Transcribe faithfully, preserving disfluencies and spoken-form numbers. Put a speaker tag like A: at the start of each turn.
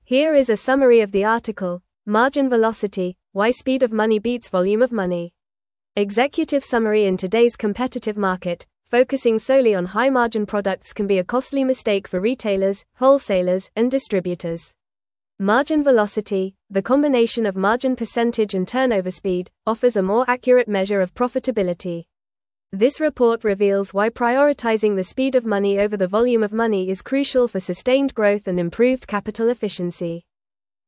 A: Here is a summary of the article, Margin Velocity, Why Speed of Money Beats Volume of Money. Executive summary: in today's competitive market, focusing solely on high-margin products can be a costly mistake for retailers, wholesalers, and distributors. Margin velocity, the combination of margin percentage and turnover speed, offers a more accurate measure of profitability. This report reveals why prioritizing the speed of money over the volume of money is crucial for sustained growth and improved capital efficiency.